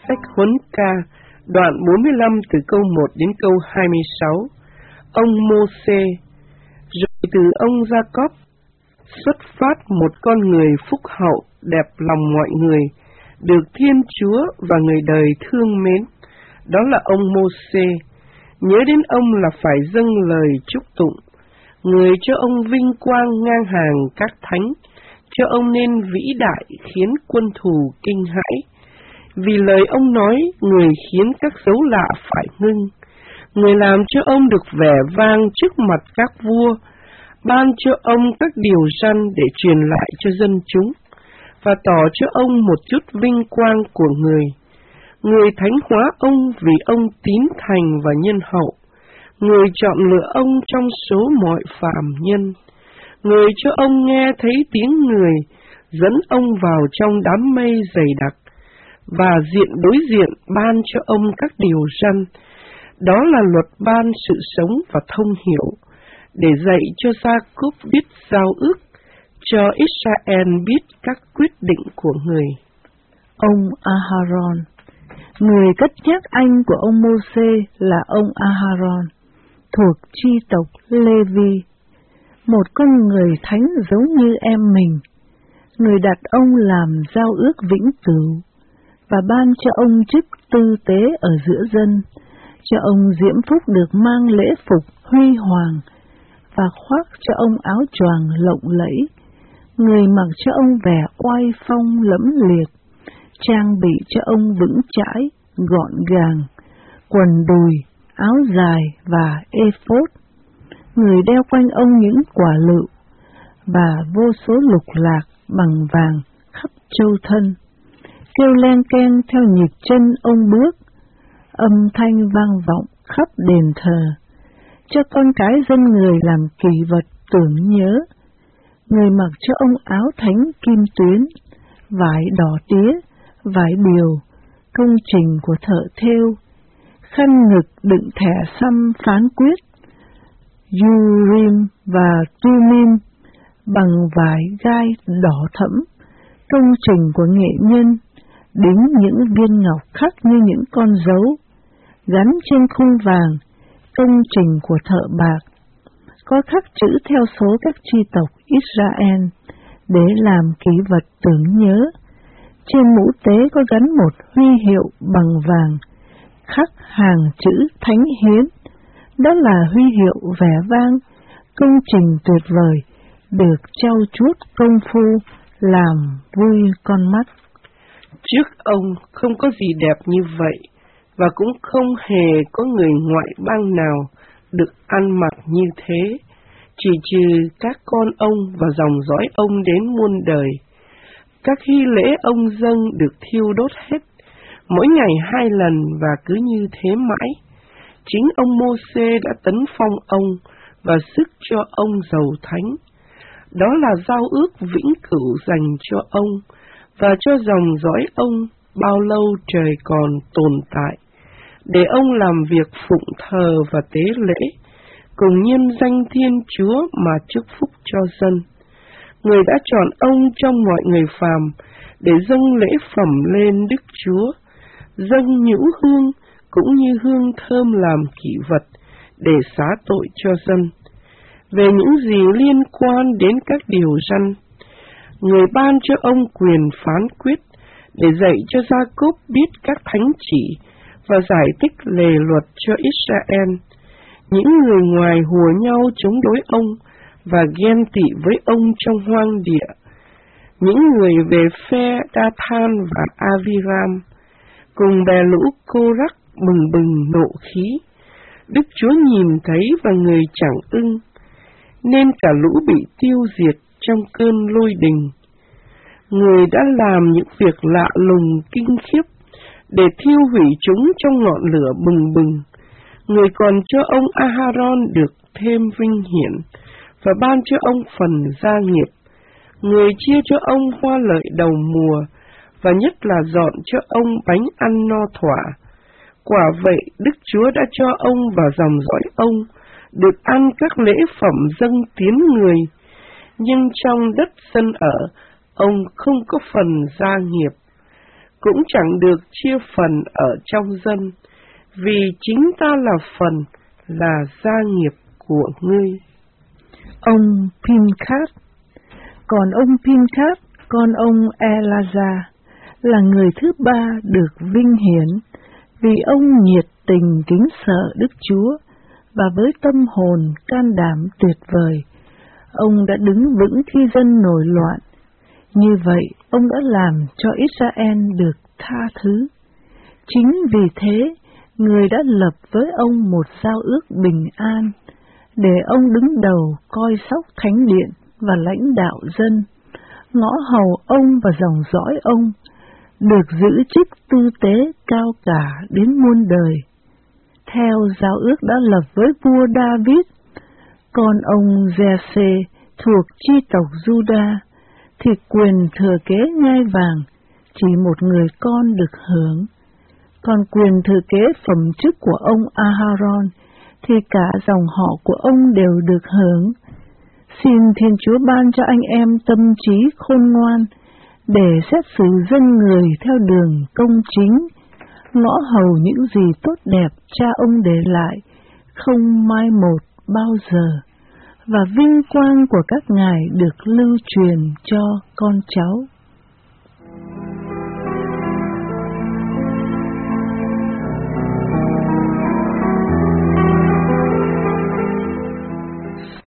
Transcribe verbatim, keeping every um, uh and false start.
sách Huấn Ca, đoạn bốn mươi lăm từ câu một đến câu hai mươi sáu. Ông Mô-sê, rồi từ ông Gia-cốp xuất phát một con người phúc hậu, đẹp lòng mọi người, được Thiên Chúa và người đời thương mến. Đó là ông Mô-sê. Nhớ đến ông là phải dâng lời chúc tụng. Người cho ông vinh quang ngang hàng các thánh, cho ông nên vĩ đại khiến quân thù kinh hãi. Vì lời ông nói, người khiến các dấu lạ phải ngưng. Người làm cho ông được vẻ vang trước mặt các vua, ban cho ông các điều răn để truyền lại cho dân chúng, và tỏ cho ông một chút vinh quang của người. Người thánh hóa ông vì ông tín thành và nhân hậu. Người chọn lựa ông trong số mọi phàm nhân. Người cho ông nghe thấy tiếng người, dẫn ông vào trong đám mây dày đặc, và diện đối diện ban cho ông các điều răn. Đó là luật ban sự sống và thông hiểu, để dạy cho Gia-cốp biết giao ước, cho Israel biết các quyết định của người. Ông Aharon. Người cất nhắc anh của ông Mô-sê là ông Aharon, thuộc chi tộc Lê-vi, một con người thánh giống như em mình. Người đặt ông làm giao ước vĩnh cửu, và ban cho ông chức tư tế ở giữa dân, cho ông diễm phúc được mang lễ phục huy hoàng, và khoác cho ông áo choàng lộng lẫy. Người mặc cho ông vẻ oai phong lẫm liệt, trang bị cho ông vững chãi, gọn gàng, quần đùi, áo dài và ephod. Người đeo quanh ông những quả lựu và vô số lục lạc bằng vàng khắp châu thân. Kêu len keng theo nhịp chân ông bước, âm thanh vang vọng khắp đền thờ, cho con cái dân người làm kỷ vật tưởng nhớ. Người mặc cho ông áo thánh kim tuyến, vải đỏ tía, vải điều, công trình của thợ thêu, khăn ngực đựng thẻ xăm phán quyết, Urim và Tumim bằng vải gai đỏ thẫm, công trình của nghệ nhân, đính những viên ngọc khắc như những con dấu, gắn trên khung vàng, công trình của thợ bạc, có khắc chữ theo số các chi tộc Israel, để làm kỷ vật tưởng nhớ. Trên mũ tế có gắn một huy hiệu bằng vàng, khắc hàng chữ thánh hiến. Đó là huy hiệu vẻ vang, công trình tuyệt vời, được trau chuốt công phu, làm vui con mắt. Trước ông không có gì đẹp như vậy, và cũng không hề có người ngoại bang nào được ăn mặc như thế, chỉ trừ các con ông và dòng dõi ông đến muôn đời. Các hy lễ ông dâng được thiêu đốt hết, mỗi ngày hai lần và cứ như thế mãi. Chính ông Mô-sê đã tấn phong ông và sức cho ông giàu thánh. Đó là giao ước vĩnh cửu dành cho ông và cho dòng dõi ông bao lâu trời còn tồn tại, để ông làm việc phụng thờ và tế lễ, cùng nhân danh Thiên Chúa mà chúc phúc cho dân. Người đã chọn ông trong mọi người phàm để dâng lễ phẩm lên Đức Chúa, dâng nhũ hương cũng như hương thơm làm kỷ vật để xá tội cho dân. Về những gì liên quan đến các điều răn, người ban cho ông quyền phán quyết để dạy cho Gia-cốp biết các thánh chỉ và giải thích lề luật cho Israel. Những người ngoài hùa nhau chống đối ông và ghen tị với ông trong hoang địa. Những người về phe Đa-than và Aviram cùng bè lũ Cô-rắc bừng bừng nộ khí. Đức Chúa nhìn thấy và người chẳng ưng, nên cả lũ bị tiêu diệt trong cơn lôi đình. Người đã làm những việc lạ lùng kinh khiếp để thiêu hủy chúng trong ngọn lửa bừng bừng. Người còn cho ông Aharon được thêm vinh hiển và ban cho ông phần gia nghiệp. Người chia cho ông hoa lợi đầu mùa và nhất là dọn cho ông bánh ăn no thỏa. Quả vậy, Đức Chúa đã cho ông và dòng dõi ông được ăn các lễ phẩm dâng tiến người, nhưng trong đất dân ở, ông không có phần gia nghiệp. cũng chẳng được chia phần ở trong dân, vì chính ta là phần, là gia nghiệp của ngươi. Ông Pinchas. Còn ông Pinchas, con ông Eleazar, là người thứ ba được vinh hiển, vì ông nhiệt tình kính sợ Đức Chúa, và với tâm hồn can đảm tuyệt vời, ông đã đứng vững khi dân nổi loạn. Như vậy, ông đã làm cho Israel được tha thứ. Chính vì thế, người đã lập với ông một giao ước bình an, để ông đứng đầu coi sóc thánh điện và lãnh đạo dân, ngõ hầu ông và dòng dõi ông, được giữ chức tư tế cao cả đến muôn đời. Theo giao ước đã lập với vua David, con ông Giê-xê thuộc chi tộc Juda, thì quyền thừa kế ngai vàng chỉ một người con được hưởng, còn quyền thừa kế phẩm chức của ông Aharon thì cả dòng họ của ông đều được hưởng. Xin Thiên Chúa ban cho anh em tâm trí khôn ngoan, để xét xử dân người theo đường công chính, ngõ hầu những gì tốt đẹp cha ông để lại, không mai một bao giờ, và vinh quang của các ngài được lưu truyền cho con cháu.